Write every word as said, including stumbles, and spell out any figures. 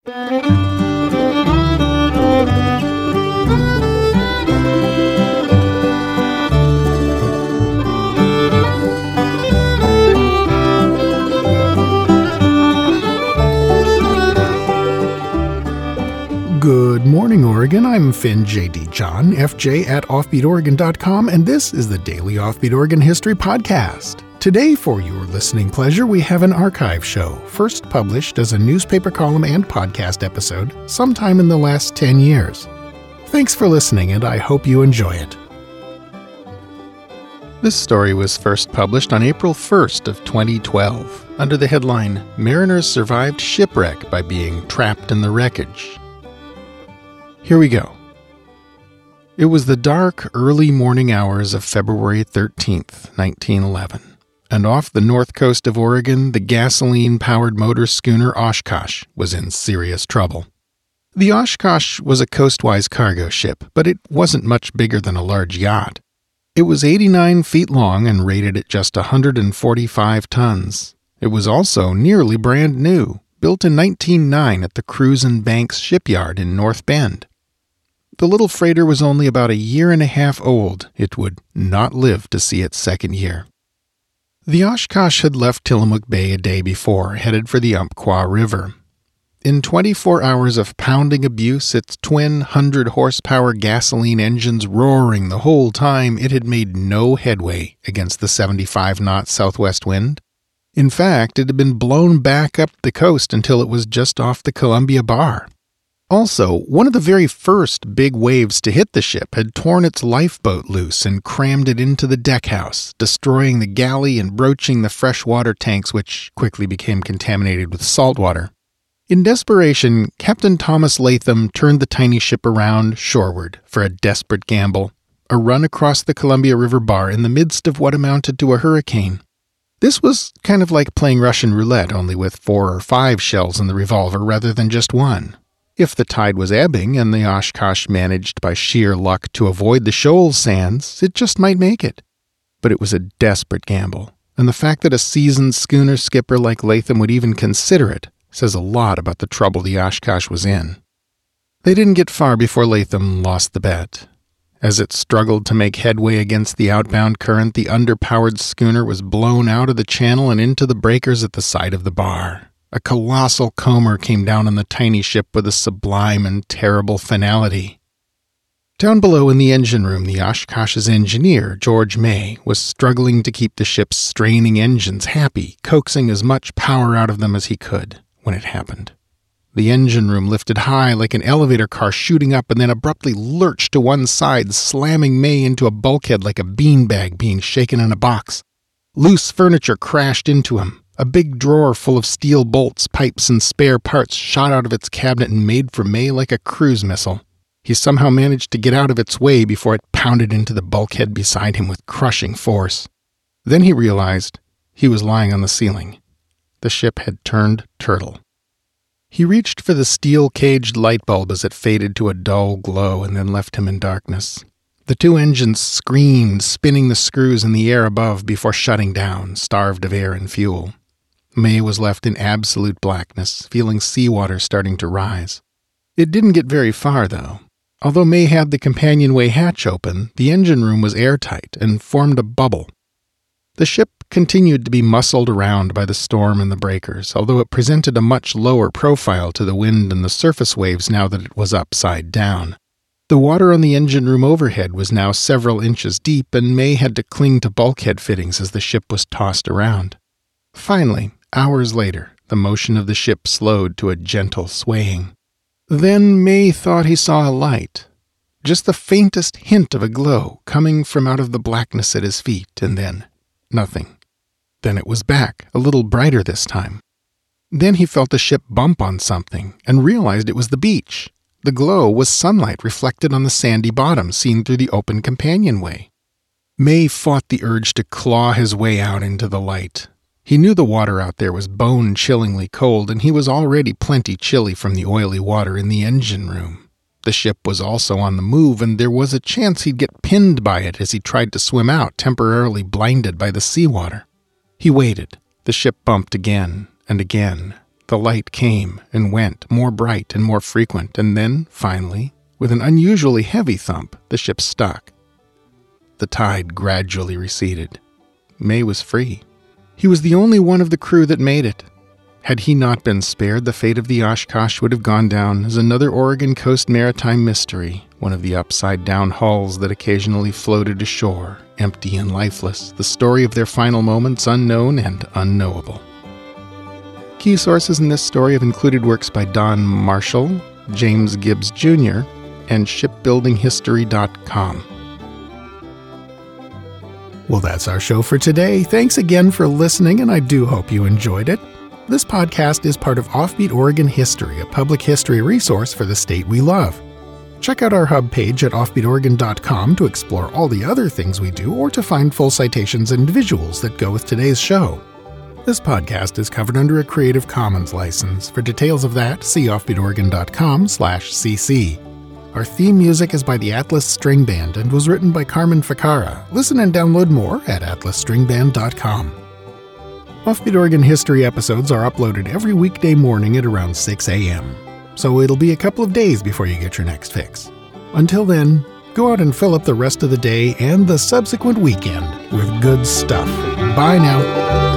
Good morning, Oregon. I'm Finn J D. John, F J at offbeat oregon dot com, and this is the Daily Offbeat Oregon History Podcast. Today, for your listening pleasure, we have an archive show, first published as a newspaper column and podcast episode sometime in the last ten years. Thanks for listening, and I hope you enjoy it. This story was first published on April first of twenty twelve, under the headline, Mariners Survived Shipwreck by Being Trapped in the Wreckage. Here we go. It was the dark, early morning hours of February thirteenth, nineteen eleven, and off the north coast of Oregon, the gasoline-powered motor schooner Oshkosh was in serious trouble. The Oshkosh was a coastwise cargo ship, but it wasn't much bigger than a large yacht. It was eighty-nine feet long and rated at just one hundred forty-five tons. It was also nearly brand new, built in nineteen oh nine at the Cruisin' Banks shipyard in North Bend. The little freighter was only about a year and a half old. It would not live to see its second year. The Oshkosh had left Tillamook Bay a day before, headed for the Umpqua River. In twenty-four hours of pounding abuse, its twin one hundred horsepower gasoline engines roaring the whole time, it had made no headway against the seventy-five knot southwest wind. In fact, it had been blown back up the coast until it was just off the Columbia Bar. Also, one of the very first big waves to hit the ship had torn its lifeboat loose and crammed it into the deckhouse, destroying the galley and broaching the freshwater tanks, which quickly became contaminated with salt water. In desperation, Captain Thomas Latham turned the tiny ship around shoreward for a desperate gamble, a run across the Columbia River Bar in the midst of what amounted to a hurricane. This was kind of like playing Russian roulette, only with four or five shells in the revolver rather than just one. If the tide was ebbing and the Oshkosh managed by sheer luck to avoid the shoal sands, it just might make it. But it was a desperate gamble, and the fact that a seasoned schooner skipper like Latham would even consider it says a lot about the trouble the Oshkosh was in. They didn't get far before Latham lost the bet. As it struggled to make headway against the outbound current, the underpowered schooner was blown out of the channel and into the breakers at the side of the bar. A colossal comber came down on the tiny ship with a sublime and terrible finality. Down below in the engine room, the Oshkosh's engineer, George May, was struggling to keep the ship's straining engines happy, coaxing as much power out of them as he could when it happened. The engine room lifted high like an elevator car shooting up and then abruptly lurched to one side, slamming May into a bulkhead like a beanbag being shaken in a box. Loose furniture crashed into him. A big drawer full of steel bolts, pipes, and spare parts shot out of its cabinet and made for May like a cruise missile. He somehow managed to get out of its way before it pounded into the bulkhead beside him with crushing force. Then he realized he was lying on the ceiling. The ship had turned turtle. He reached for the steel-caged light bulb as it faded to a dull glow and then left him in darkness. The two engines screamed, spinning the screws in the air above before shutting down, starved of air and fuel. May was left in absolute blackness, feeling seawater starting to rise. It didn't get very far, though. Although May had the companionway hatch open, the engine room was airtight and formed a bubble. The ship continued to be muscled around by the storm and the breakers, although it presented a much lower profile to the wind and the surface waves now that it was upside down. The water on the engine room overhead was now several inches deep, and May had to cling to bulkhead fittings as the ship was tossed around. Finally, hours later, the motion of the ship slowed to a gentle swaying. Then May thought he saw a light, just the faintest hint of a glow coming from out of the blackness at his feet, and then nothing. Then it was back, a little brighter this time. Then he felt the ship bump on something and realized it was the beach. The glow was sunlight reflected on the sandy bottom seen through the open companionway. May fought the urge to claw his way out into the light. He knew the water out there was bone-chillingly cold, and he was already plenty chilly from the oily water in the engine room. The ship was also on the move, and there was a chance he'd get pinned by it as he tried to swim out, temporarily blinded by the seawater. He waited. The ship bumped again and again. The light came and went, more bright and more frequent, and then, finally, with an unusually heavy thump, the ship stuck. The tide gradually receded. May was free. He was the only one of the crew that made it. Had he not been spared, the fate of the Oshkosh would have gone down as another Oregon coast maritime mystery, one of the upside-down hulls that occasionally floated ashore, empty and lifeless, the story of their final moments unknown and unknowable. Key sources in this story have included works by Don Marshall, James Gibbs Junior, and shipbuilding history dot com. Well, that's our show for today. Thanks again for listening, and I do hope you enjoyed it. This podcast is part of Offbeat Oregon History, a public history resource for the state we love. Check out our hub page at offbeat oregon dot com to explore all the other things we do or to find full citations and visuals that go with today's show. This podcast is covered under a Creative Commons license. For details of that, see offbeat oregon dot com slash c c. Our theme music is by the Atlas String Band and was written by Carmen Ficara. Listen and download more at atlas string band dot com. Offbeat Oregon History episodes are uploaded every weekday morning at around six a.m., so it'll be a couple of days before you get your next fix. Until then, go out and fill up the rest of the day and the subsequent weekend with good stuff. Bye now.